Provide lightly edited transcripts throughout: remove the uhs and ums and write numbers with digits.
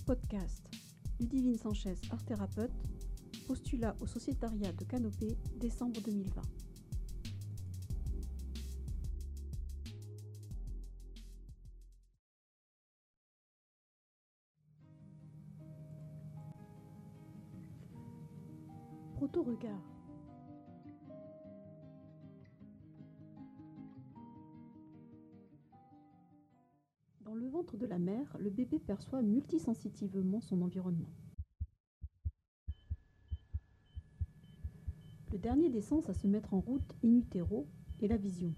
Podcast. Ludivine Sanchez, art thérapeute. Postulat au sociétariat de Canopée, décembre 2020. Proto-regard. Dans le ventre de la mère, le bébé perçoit multisensitivement son environnement. Le dernier des sens à se mettre en route in utero est la vision.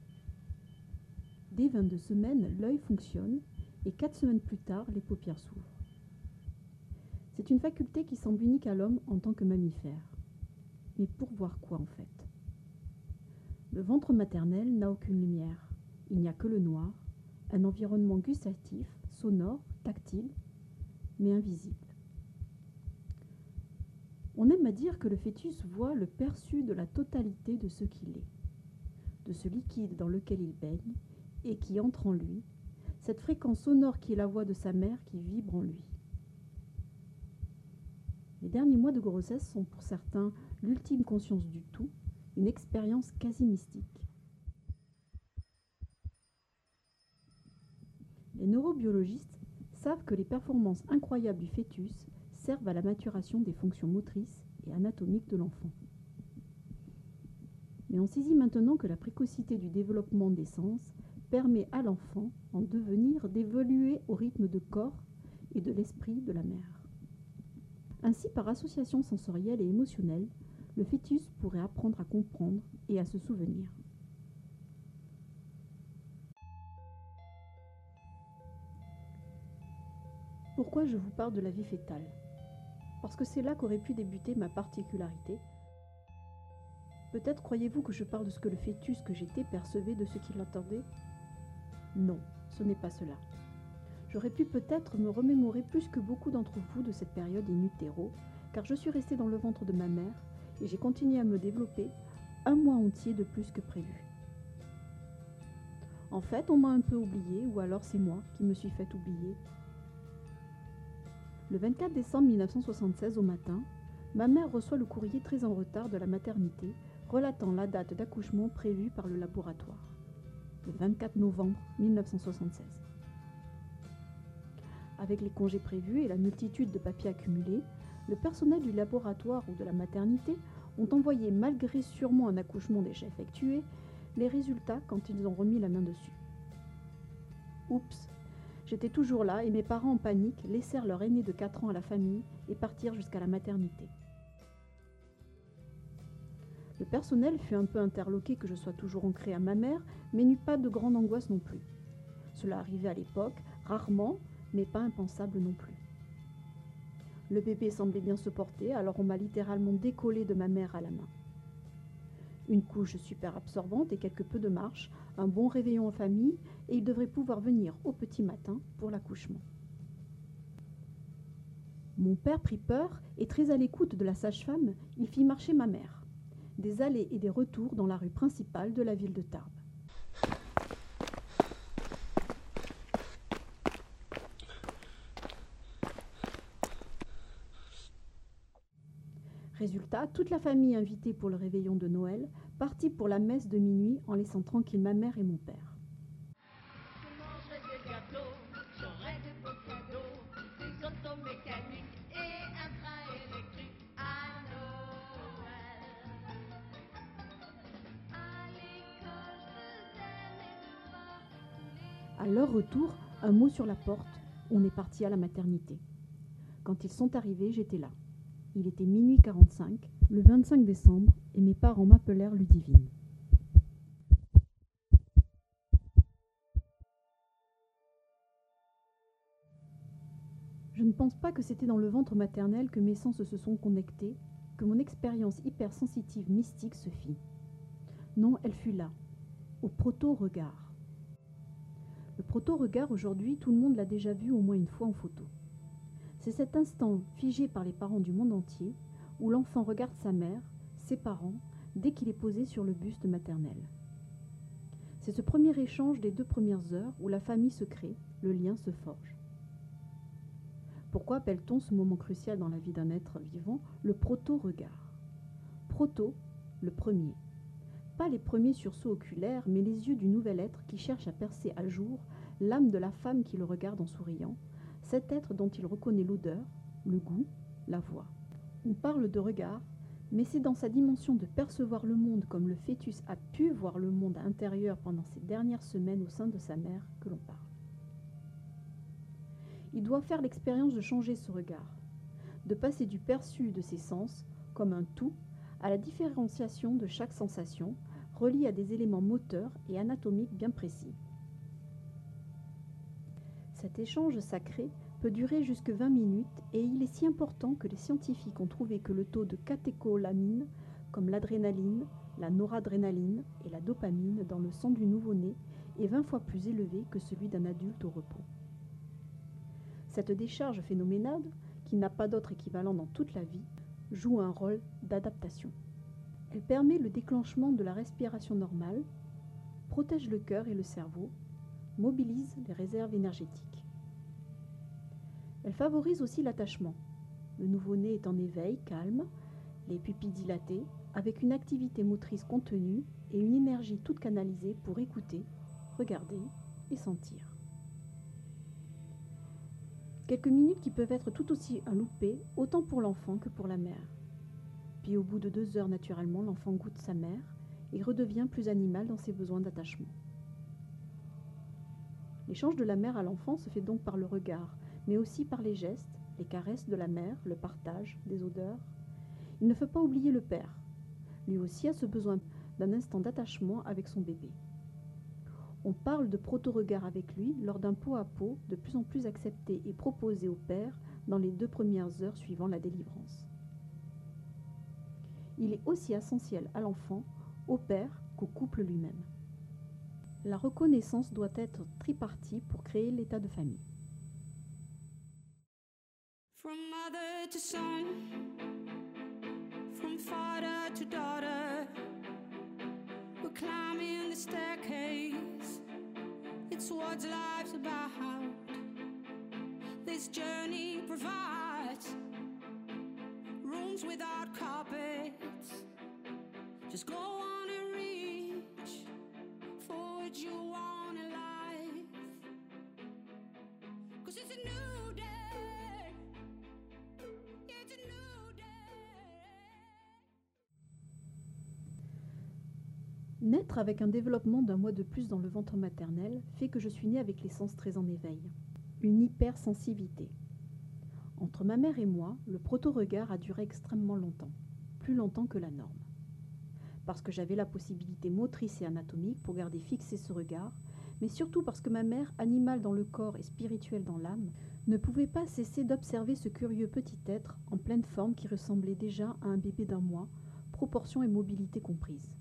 Dès 22 semaines, l'œil fonctionne et 4 semaines plus tard, les paupières s'ouvrent. C'est une faculté qui semble unique à l'homme en tant que mammifère. Mais pour voir quoi en fait ? Le ventre maternel n'a aucune lumière. Il n'y a que le noir, un environnement gustatif, sonore, tactile, mais invisible. On aime à dire que le fœtus voit le perçu de la totalité de ce qu'il est, de ce liquide dans lequel il baigne et qui entre en lui, cette fréquence sonore qui est la voix de sa mère qui vibre en lui. Les derniers mois de grossesse sont pour certains l'ultime conscience du tout, une expérience quasi mystique. Les neurobiologistes savent que les performances incroyables du fœtus servent à la maturation des fonctions motrices et anatomiques de l'enfant. Mais on saisit maintenant que la précocité du développement des sens permet à l'enfant en devenir d'évoluer au rythme de corps et de l'esprit de la mère. Ainsi, par association sensorielle et émotionnelle, le fœtus pourrait apprendre à comprendre et à se souvenir. Pourquoi je vous parle de la vie fœtale ? Parce que c'est là qu'aurait pu débuter ma particularité. Peut-être croyez-vous que je parle de ce que le fœtus que j'étais percevait de ce qu'il entendait ? Non, ce n'est pas cela. J'aurais pu peut-être me remémorer plus que beaucoup d'entre vous de cette période in utero, car je suis restée dans le ventre de ma mère et j'ai continué à me développer un mois entier de plus que prévu. En fait, on m'a un peu oublié, ou alors c'est moi qui me suis fait oublier. Le 24 décembre 1976 au matin, ma mère reçoit le courrier très en retard de la maternité relatant la date d'accouchement prévue par le laboratoire, le 24 novembre 1976. Avec les congés prévus et la multitude de papiers accumulés, le personnel du laboratoire ou de la maternité ont envoyé, malgré sûrement un accouchement déjà effectué, les résultats quand ils ont remis la main dessus. Oups! J'étais toujours là et mes parents en panique laissèrent leur aîné de 4 ans à la famille et partirent jusqu'à la maternité. Le personnel fut un peu interloqué que je sois toujours ancrée à ma mère, mais n'eut pas de grande angoisse non plus. Cela arrivait à l'époque, rarement, mais pas impensable non plus. Le bébé semblait bien se porter, alors on m'a littéralement décollé de ma mère à la main. Une couche super absorbante et quelque peu de marche, un bon réveillon en famille, et il devrait pouvoir venir au petit matin pour l'accouchement. Mon père prit peur et très à l'écoute de la sage-femme, il fit marcher ma mère. Des allées et des retours dans la rue principale de la ville de Tarbes. Résultat, toute la famille invitée pour le réveillon de Noël partit pour la messe de minuit en laissant tranquille ma mère et mon père. À leur retour, un mot sur la porte, on est parti à la maternité. Quand ils sont arrivés, j'étais là. Il était minuit 45, le 25 décembre, et mes parents m'appelèrent Ludivine. Je ne pense pas que c'était dans le ventre maternel que mes sens se sont connectés, que mon expérience hypersensitive mystique se fit. Non, elle fut là, au proto-regard. Le proto-regard, aujourd'hui, tout le monde l'a déjà vu au moins une fois en photo. C'est cet instant figé par les parents du monde entier où l'enfant regarde sa mère, ses parents, dès qu'il est posé sur le buste maternel. C'est ce premier échange des 2 premières heures où la famille se crée, le lien se forge. Pourquoi appelle-t-on ce moment crucial dans la vie d'un être vivant le proto-regard? Proto, le premier. Pas les premiers sursauts oculaires, mais les yeux du nouvel être qui cherche à percer à jour l'âme de la femme qui le regarde en souriant, cet être dont il reconnaît l'odeur, le goût, la voix. On parle de regard, mais c'est dans sa dimension de percevoir le monde comme le fœtus a pu voir le monde intérieur pendant ses dernières semaines au sein de sa mère que l'on parle. Il doit faire l'expérience de changer ce regard, de passer du perçu de ses sens, comme un tout, à la différenciation de chaque sensation, reliée à des éléments moteurs et anatomiques bien précis. Cet échange sacré peut durer jusque 20 minutes et il est si important que les scientifiques ont trouvé que le taux de catécholamines, comme l'adrénaline, la noradrénaline et la dopamine dans le sang du nouveau-né est 20 fois plus élevé que celui d'un adulte au repos. Cette décharge phénoménale, qui n'a pas d'autre équivalent dans toute la vie, joue un rôle d'adaptation. Elle permet le déclenchement de la respiration normale, protège le cœur et le cerveau, mobilise les réserves énergétiques. Elle favorise aussi l'attachement. Le nouveau-né est en éveil, calme, les pupilles dilatées, avec une activité motrice contenue et une énergie toute canalisée pour écouter, regarder et sentir. Quelques minutes qui peuvent être tout aussi un loupé, autant pour l'enfant que pour la mère. Puis au bout de 2 heures, naturellement, l'enfant goûte sa mère et redevient plus animal dans ses besoins d'attachement. L'échange de la mère à l'enfant se fait donc par le regard, mais aussi par les gestes, les caresses de la mère, le partage des odeurs. Il ne faut pas oublier le père. Lui aussi a ce besoin d'un instant d'attachement avec son bébé. On parle de proto-regard avec lui lors d'un pot-à-pot de plus en plus accepté et proposé au père dans les 2 premières heures suivant la délivrance. Il est aussi essentiel à l'enfant, au père qu'au couple lui-même. La reconnaissance doit être tripartie pour créer l'état de famille. From mother to son, from father to daughter, we're climbing the staircase. It's what life's about. This journey provides rooms without carpets. Just go on and reach for what you want in life. 'Cause it's a new day. Yeah, it's a new day. Naître avec un développement d'1 mois de plus dans le ventre maternel fait que je suis née avec les sens très en éveil. Une hypersensibilité. Entre ma mère et moi, le proto-regard a duré extrêmement longtemps, plus longtemps que la norme. Parce que j'avais la possibilité motrice et anatomique pour garder fixé ce regard, mais surtout parce que ma mère, animale dans le corps et spirituelle dans l'âme, ne pouvait pas cesser d'observer ce curieux petit être en pleine forme qui ressemblait déjà à un bébé d'1 mois, proportions et mobilité comprises.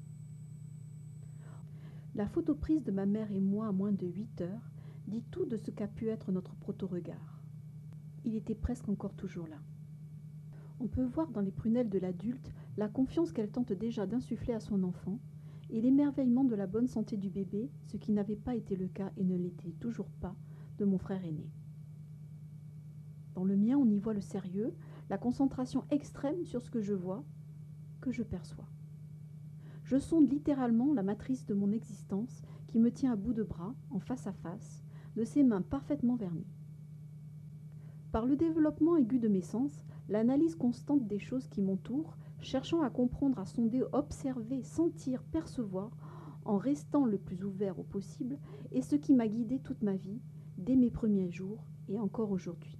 La photo prise de ma mère et moi à moins de 8 heures dit tout de ce qu'a pu être notre proto-regard. Il était presque encore toujours là. On peut voir dans les prunelles de l'adulte la confiance qu'elle tente déjà d'insuffler à son enfant et l'émerveillement de la bonne santé du bébé, ce qui n'avait pas été le cas et ne l'était toujours pas de mon frère aîné. Dans le mien, on y voit le sérieux, la concentration extrême sur ce que je vois, que je perçois. Je sonde littéralement la matrice de mon existence qui me tient à bout de bras, en face à face, de ses mains parfaitement vernies. Par le développement aigu de mes sens, l'analyse constante des choses qui m'entourent, cherchant à comprendre, à sonder, observer, sentir, percevoir, en restant le plus ouvert au possible, est ce qui m'a guidé toute ma vie, dès mes premiers jours et encore aujourd'hui.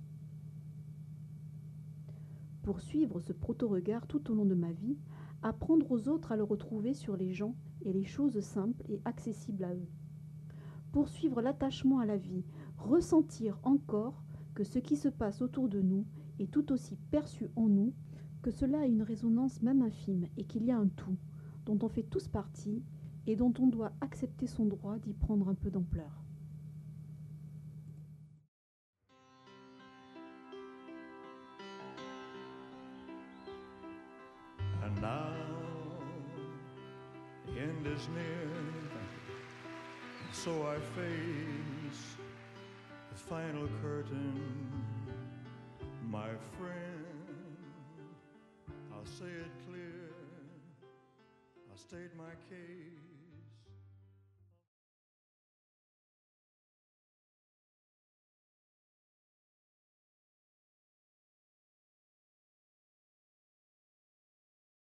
Pour suivre ce proto-regard tout au long de ma vie, apprendre aux autres à le retrouver sur les gens et les choses simples et accessibles à eux. Poursuivre l'attachement à la vie, ressentir encore que ce qui se passe autour de nous est tout aussi perçu en nous, que cela a une résonance même infime et qu'il y a un tout, dont on fait tous partie et dont on doit accepter son droit d'y prendre un peu d'ampleur. And now the end is near, so I face the final curtain. my friend, I'll say it clear. I state my case.